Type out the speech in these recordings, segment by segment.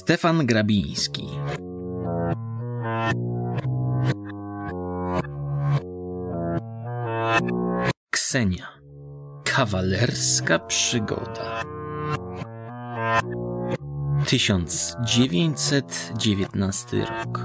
Stefan Grabiński. Ksenia. Kawalerska przygoda. 1919 rok.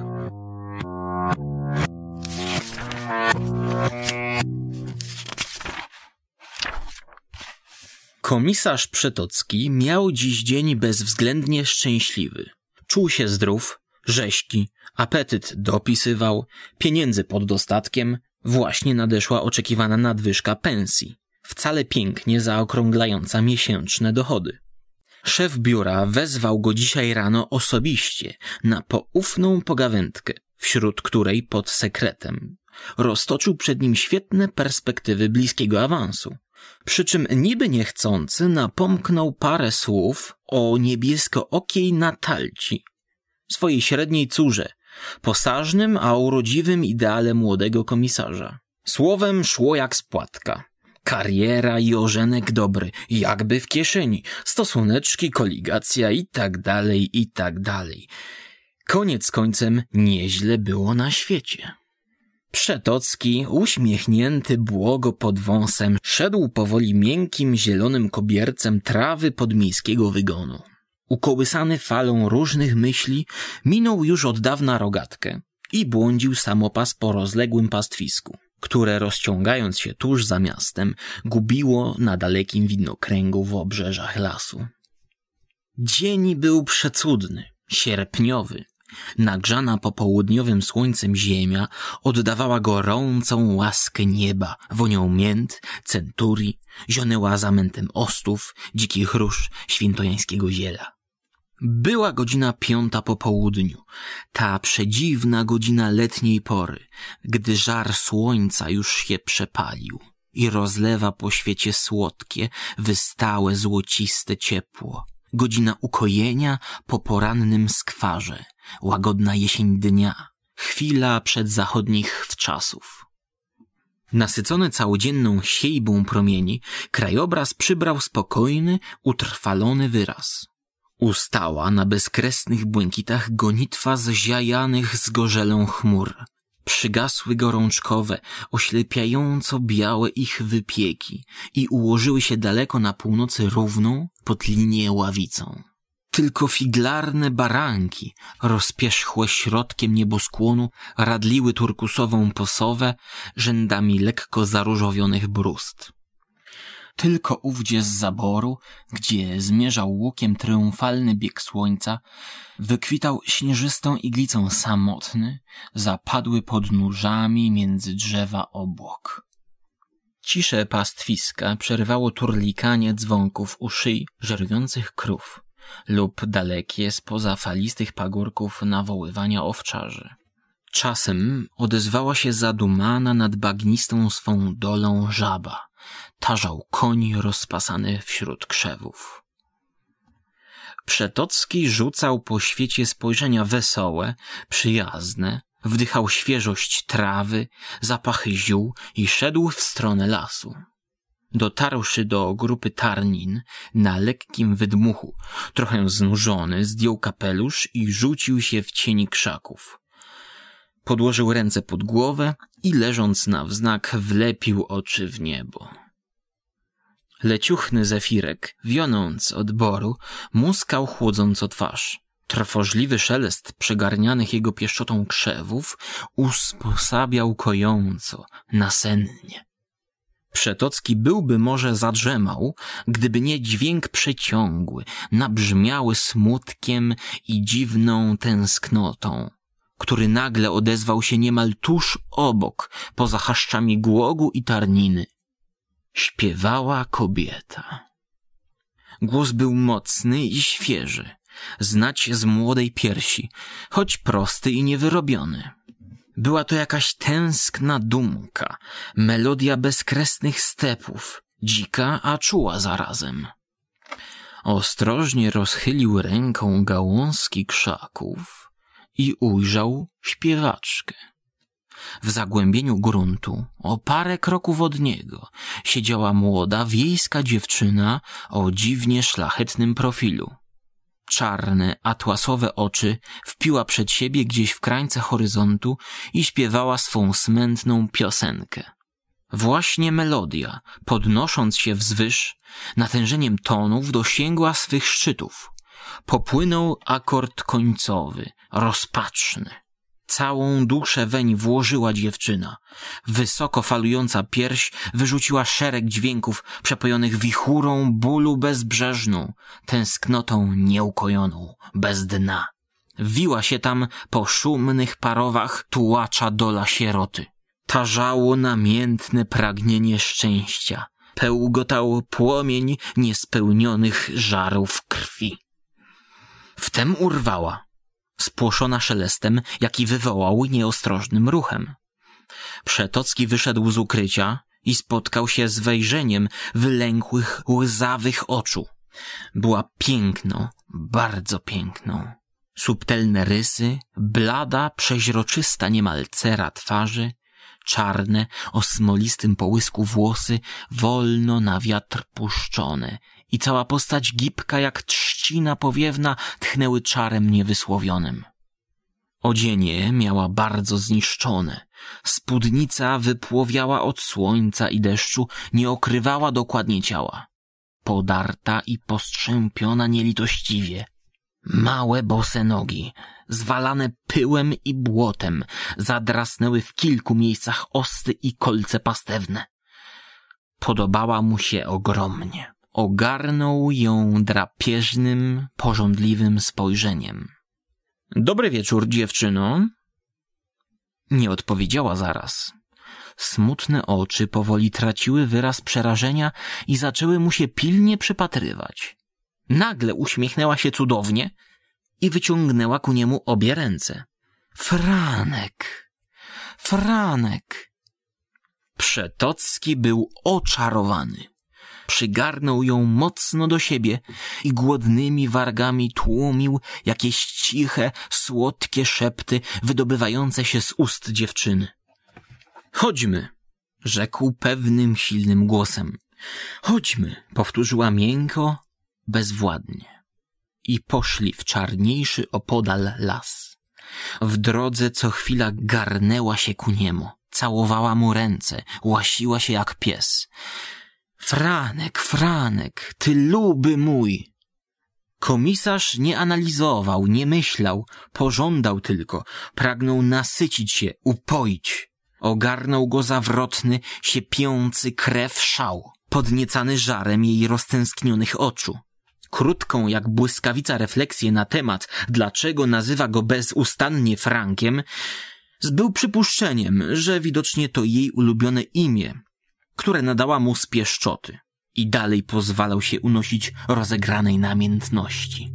Komisarz Przetocki miał dziś dzień bezwzględnie szczęśliwy. Czuł się zdrów, rześki, apetyt dopisywał, pieniędzy pod dostatkiem, właśnie nadeszła oczekiwana nadwyżka pensji, wcale pięknie zaokrąglająca miesięczne dochody. Szef biura wezwał go dzisiaj rano osobiście na poufną pogawędkę, wśród której pod sekretem roztoczył przed nim świetne perspektywy bliskiego awansu. Przy czym niby niechcący napomknął parę słów o niebieskookiej Natalci, swojej średniej córze, posażnym, a urodziwym ideale młodego komisarza. Słowem szło jak z płatka. Kariera i ożenek dobry, jakby w kieszeni, stosuneczki, koligacja i tak dalej. Koniec końcem nieźle było na świecie. Przetocki, uśmiechnięty błogo pod wąsem, szedł powoli miękkim, zielonym kobiercem trawy podmiejskiego wygonu. Ukołysany falą różnych myśli, minął już od dawna rogatkę i błądził samopas po rozległym pastwisku, które rozciągając się tuż za miastem, gubiło na dalekim widnokręgu w obrzeżach lasu. Dzień był przecudny, sierpniowy. Nagrzana popołudniowym słońcem ziemia oddawała gorącą łaskę nieba, wonią mięt, centurii, zionęła zamętem ostów, dzikich róż, świętojańskiego ziela. Była godzina 5 po południu, ta przedziwna godzina letniej pory, gdy żar słońca już się przepalił i rozlewa po świecie słodkie, wystałe, złociste ciepło. Godzina ukojenia po porannym skwarze, łagodna jesień dnia, chwila przed zachodnich wczasów. Nasycony całodzienną siejbą promieni, krajobraz przybrał spokojny, utrwalony wyraz. Ustała na bezkresnych błękitach gonitwa zziajanych zgorzelą chmur. Przygasły gorączkowe, oślepiająco białe ich wypieki i ułożyły się daleko na północy równą pod linię ławicą. Tylko figlarne baranki, rozpierzchłe środkiem nieboskłonu, radliły turkusową posowę rzędami lekko zaróżowionych brust. Tylko ówdzie z zaboru, gdzie zmierzał łukiem triumfalny bieg słońca, wykwitał śnieżystą iglicą samotny, zapadły pod nóżami między drzewa obłok. Ciszę pastwiska przerywało turlikanie dzwonków u szyi żerujących krów lub dalekie spoza falistych pagórków nawoływania owczarzy. Czasem odezwała się zadumana nad bagnistą swą dolą żaba. Tarzał koń rozpasany wśród krzewów. Przetocki rzucał po świecie spojrzenia wesołe, przyjazne, wdychał świeżość trawy, zapachy ziół i szedł w stronę lasu. Dotarłszy do grupy tarnin, na lekkim wydmuchu, trochę znużony, zdjął kapelusz i rzucił się w cieni krzaków. Podłożył ręce pod głowę i leżąc na wznak wlepił oczy w niebo. Leciuchny zefirek, wionąc od boru, muskał chłodząco twarz. Trwożliwy szelest przegarnianych jego pieszczotą krzewów usposabiał kojąco, nasennie. Przetocki byłby może zadrzemał, gdyby nie dźwięk przeciągły, nabrzmiały smutkiem i dziwną tęsknotą, który nagle odezwał się niemal tuż obok, poza chaszczami Głogu i Tarniny. Śpiewała kobieta. Głos był mocny i świeży, znać z młodej piersi, choć prosty i niewyrobiony. Była to jakaś tęskna dumka, melodia bezkresnych stepów, dzika, a czuła zarazem. Ostrożnie rozchylił ręką gałązki krzaków i ujrzał śpiewaczkę. W zagłębieniu gruntu, o parę kroków od niego, siedziała młoda, wiejska dziewczyna o dziwnie szlachetnym profilu. czarne, atłasowe oczy wpiła przed siebie gdzieś w krańce horyzontu i śpiewała swą smętną piosenkę. Właśnie melodia, podnosząc się wzwyż, natężeniem tonów dosięgła swych szczytów. Popłynął akord końcowy, rozpaczny. Całą duszę weń włożyła dziewczyna. Wysoko falująca pierś wyrzuciła szereg dźwięków przepojonych wichurą bólu bezbrzeżną, tęsknotą nieukojoną, bez dna. Wiła się tam po szumnych parowach tułacza dola sieroty. Tarzało namiętne pragnienie szczęścia. Pełgotał płomień niespełnionych żarów krwi. Wtem urwała, spłoszona szelestem, jaki wywołał nieostrożnym ruchem. Przetocki wyszedł z ukrycia i spotkał się z wejrzeniem wylękłych, łzawych oczu. Była piękną, bardzo piękną. Subtelne rysy, blada, przeźroczysta niemal cera twarzy, czarne, o smolistym połysku włosy, wolno na wiatr puszczone i cała postać gibka jak trzcina powiewna tchnęły czarem niewysłowionym. Odzienie miała bardzo zniszczone, spódnica wypłowiała od słońca i deszczu, nie okrywała dokładnie ciała. Podarta i postrzępiona nielitościwie. Małe bose nogi, zwalane pyłem i błotem, zadrasnęły w kilku miejscach osty i kolce pastewne. Podobała mu się ogromnie. Ogarnął ją drapieżnym, pożądliwym spojrzeniem. Dobry wieczór, dziewczyno. Nie odpowiedziała zaraz. Smutne oczy powoli traciły wyraz przerażenia i zaczęły mu się pilnie przypatrywać. Nagle uśmiechnęła się cudownie i wyciągnęła ku niemu obie ręce. Franek! Franek! Przetocki był oczarowany. Przygarnął ją mocno do siebie i głodnymi wargami tłumił jakieś ciche, słodkie szepty wydobywające się z ust dziewczyny. Chodźmy, rzekł pewnym, silnym głosem. Chodźmy, powtórzyła miękko, bezwładnie. I poszli w czarniejszy opodal las. W drodze co chwila garnęła się ku niemu, całowała mu ręce, łasiła się jak pies. Franek, Franek, ty luby mój! Komisarz nie analizował, nie myślał, pożądał tylko, pragnął nasycić się, upoić. Ogarnął go zawrotny, siepiący krew szał, podniecany żarem jej roztęsknionych oczu. Krótką jak błyskawica refleksję na temat, dlaczego nazywa go bezustannie Frankiem, zbył przypuszczeniem, że widocznie to jej ulubione imię, które nadała mu z pieszczoty, i dalej pozwalał się unosić rozegranej namiętności.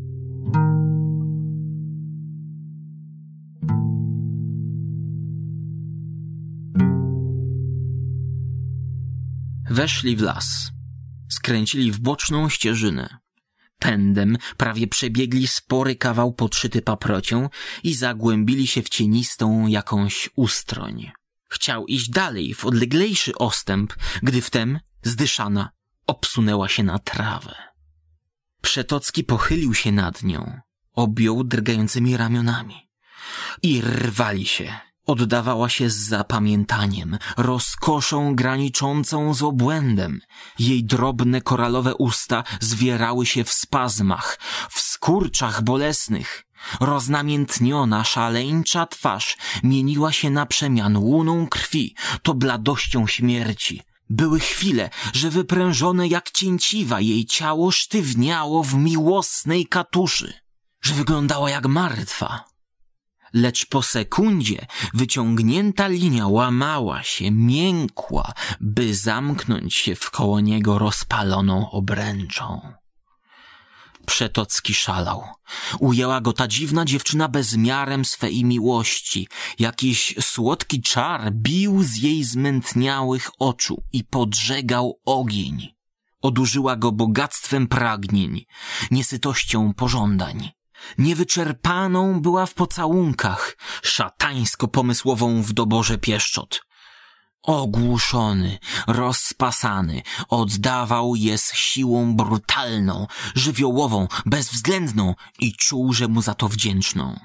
Weszli w las. Skręcili w boczną ścieżynę. Pędem prawie przebiegli spory kawał podszyty paprocią i zagłębili się w cienistą jakąś ustroń. Chciał iść dalej, w odleglejszy ostęp, gdy wtem, zdyszana, obsunęła się na trawę. Przetocki pochylił się nad nią, objął drgającymi ramionami. I rwali się. Oddawała się z zapamiętaniem, rozkoszą graniczącą z obłędem. Jej drobne koralowe usta zwierały się w spazmach, w skurczach bolesnych. Roznamiętniona, szaleńcza twarz mieniła się na przemian łuną krwi, to bladością śmierci. Były chwile, że wyprężone jak cięciwa jej ciało sztywniało w miłosnej katuszy, że wyglądała jak martwa. Lecz po sekundzie wyciągnięta linia łamała się, miękła, by zamknąć się wkoło niego rozpaloną obręczą. Przetocki szalał. Ujęła go ta dziwna dziewczyna bezmiarem swej miłości. Jakiś słodki czar bił z jej zmętniałych oczu i podżegał ogień. Odurzyła go bogactwem pragnień, niesytością pożądań. Niewyczerpaną była w pocałunkach, szatańsko pomysłową w doborze pieszczot. Ogłuszony, rozpasany, oddawał je z siłą brutalną, żywiołową, bezwzględną i czuł, że mu za to wdzięczną.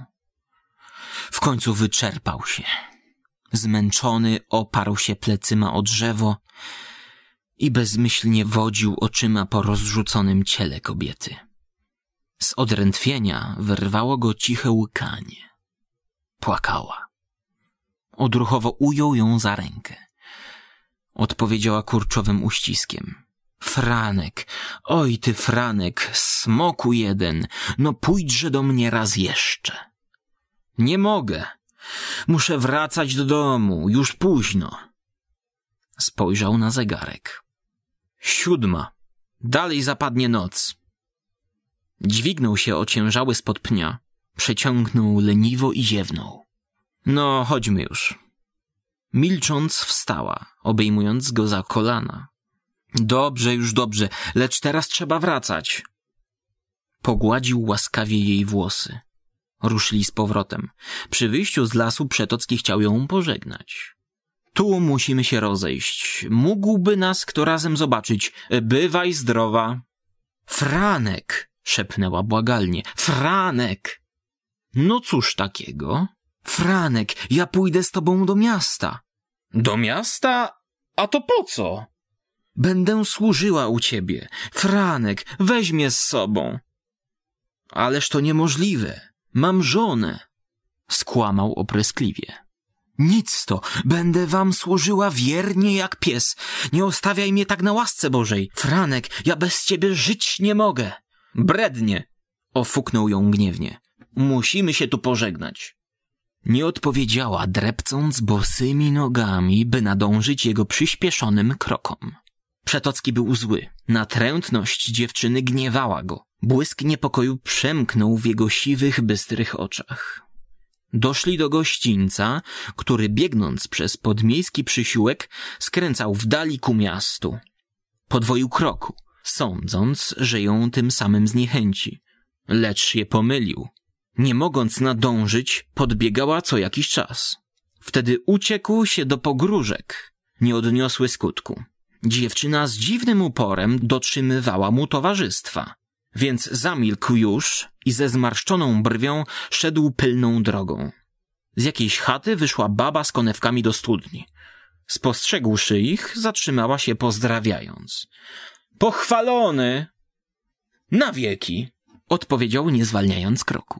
W końcu wyczerpał się. Zmęczony oparł się plecyma o drzewo i bezmyślnie wodził oczyma po rozrzuconym ciele kobiety. Z odrętwienia wyrwało go ciche łkanie. Płakała. Odruchowo ujął ją za rękę. Odpowiedziała kurczowym uściskiem. Franek, oj ty Franek, smoku jeden, no pójdźże do mnie raz jeszcze. Nie mogę. Muszę wracać do domu, już późno. Spojrzał na zegarek. 7. Dalej zapadnie noc. Dźwignął się ociężały spod pnia, przeciągnął leniwo i ziewnął. No, chodźmy już. Milcząc wstała, obejmując go za kolana. Dobrze, już dobrze, lecz teraz trzeba wracać. Pogładził łaskawie jej włosy. Ruszyli z powrotem. Przy wyjściu z lasu Przetocki chciał ją pożegnać. Tu musimy się rozejść. Mógłby nas kto razem zobaczyć. Bywaj zdrowa. Franek, szepnęła błagalnie. Franek! No cóż takiego? Franek, ja pójdę z tobą do miasta. Do miasta? A to po co? Będę służyła u ciebie. Franek, weź mnie z sobą. Ależ to niemożliwe. Mam żonę. Skłamał opryskliwie. Nic to, będę wam służyła wiernie jak pies. Nie ostawiaj mnie tak na łasce Bożej. Franek, ja bez ciebie żyć nie mogę. Brednie, ofuknął ją gniewnie. Musimy się tu pożegnać. Nie odpowiedziała, drepcąc bosymi nogami, by nadążyć jego przyspieszonym krokom. Przetocki był zły. Natrętność dziewczyny gniewała go. Błysk niepokoju przemknął w jego siwych, bystrych oczach. Doszli do gościńca, który biegnąc przez podmiejski przysiłek skręcał w dali ku miastu. Podwoił kroku, sądząc, że ją tym samym zniechęci. Lecz się pomylił. Nie mogąc nadążyć, podbiegała co jakiś czas. Wtedy uciekł się do pogróżek. Nie odniosły skutku. Dziewczyna z dziwnym uporem dotrzymywała mu towarzystwa. Więc zamilkł już i ze zmarszczoną brwią szedł pylną drogą. Z jakiejś chaty wyszła baba z konewkami do studni. Spostrzegłszy ich, zatrzymała się pozdrawiając. Pochwalony! Na wieki! Odpowiedział, nie zwalniając kroku.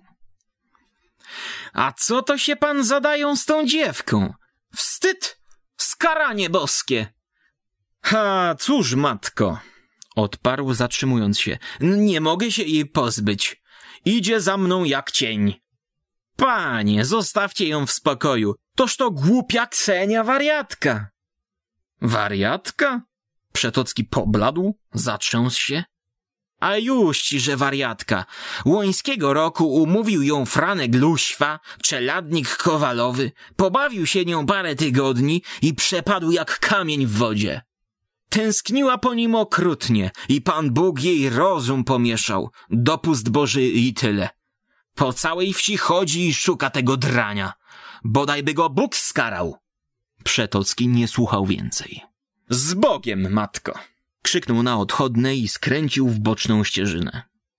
A co to się pan zadają z tą dziewką? Wstyd! Skaranie boskie! Ha, cóż, matko! Odparł, zatrzymując się. Nie mogę się jej pozbyć. Idzie za mną jak cień. Panie, zostawcie ją w spokoju. Toż to głupia Ksenia wariatka. Wariatka? Przetocki pobladł, zatrząsł się. A już ci, że wariatka. Łońskiego roku umówił ją Franek Luśwa, czeladnik Kowalowy. Pobawił się nią parę tygodni i przepadł jak kamień w wodzie. Tęskniła po nim okrutnie i Pan Bóg jej rozum pomieszał. Dopust Boży i tyle. Po całej wsi chodzi i szuka tego drania. Bodaj by go Bóg skarał. Przetocki nie słuchał więcej. Z Bogiem, matko! Krzyknął na odchodne i skręcił w boczną ścieżynę.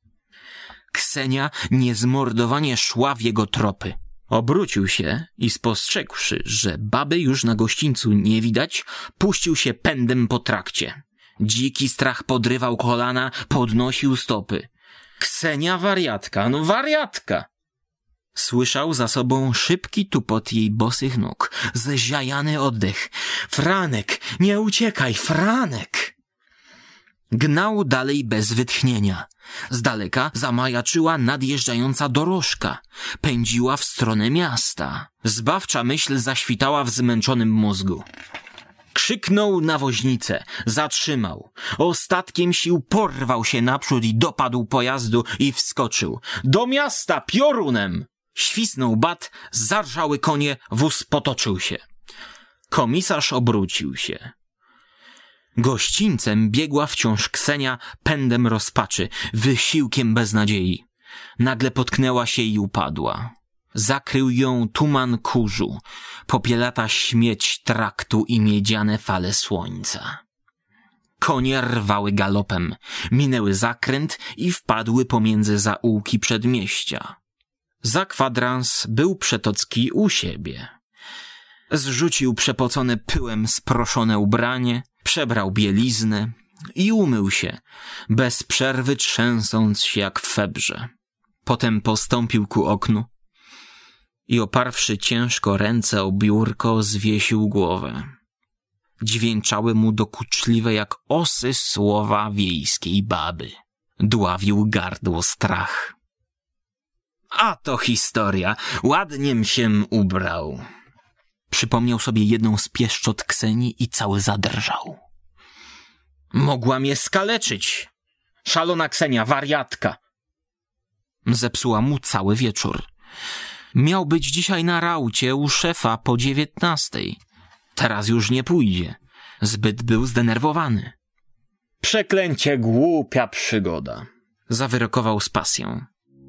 Ksenia niezmordowanie szła w jego tropy. Obrócił się i spostrzegłszy, że baby już na gościńcu nie widać, puścił się pędem po trakcie. Dziki strach podrywał kolana, podnosił stopy. Ksenia wariatka, no wariatka! Słyszał za sobą szybki tupot jej bosych nóg, zziajany oddech. Franek, nie uciekaj, Franek! Gnał dalej bez wytchnienia. Z daleka zamajaczyła nadjeżdżająca dorożka. Pędziła w stronę miasta. Zbawcza myśl zaświtała w zmęczonym mózgu. Krzyknął na woźnicę. Zatrzymał. Ostatkiem sił porwał się naprzód i dopadł pojazdu i wskoczył. Do miasta piorunem! Świsnął bat, zarżały konie, wóz potoczył się. Komisarz obrócił się. Gościńcem biegła wciąż Ksenia pędem rozpaczy, wysiłkiem beznadziei. Nagle potknęła się i upadła. Zakrył ją tuman kurzu, popielata śmieć traktu i miedziane fale słońca. Konie rwały galopem, minęły zakręt i wpadły pomiędzy zaułki przedmieścia. Za kwadrans był Przetocki u siebie. Zrzucił przepocone pyłem sproszone ubranie, przebrał bieliznę i umył się, bez przerwy trzęsąc się jak w febrze. Potem postąpił ku oknu i oparwszy ciężko ręce o biurko, zwiesił głowę. Dźwięczały mu dokuczliwe jak osy słowa wiejskiej baby. Dławił gardło strach. A to historia, ładniem się ubrał. Przypomniał sobie jedną z pieszczot Ksenii i cały zadrżał. Mogła mnie skaleczyć. Szalona Ksenia, wariatka. Zepsuła mu cały wieczór. Miał być dzisiaj na raucie u szefa po 19:00. Teraz już nie pójdzie. Zbyt był zdenerwowany. Przeklęcie głupia przygoda. Zawyrokował z pasją.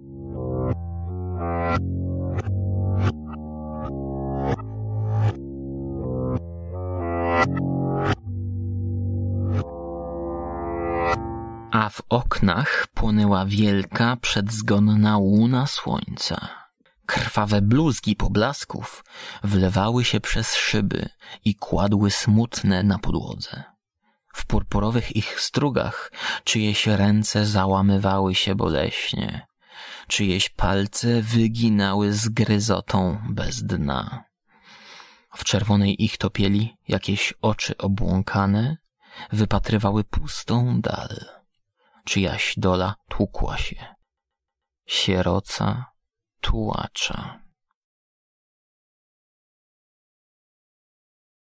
A w oknach płonęła wielka, przedzgonna łuna słońca. Krwawe bluzgi poblasków wlewały się przez szyby i kładły smutne na podłodze. W purpurowych ich strugach czyjeś ręce załamywały się boleśnie, czyjeś palce wyginały z gryzotą bez dna. W czerwonej ich topieli jakieś oczy obłąkane wypatrywały pustą dal. Czyjaś dola tłukła się. Sieroca tułacza.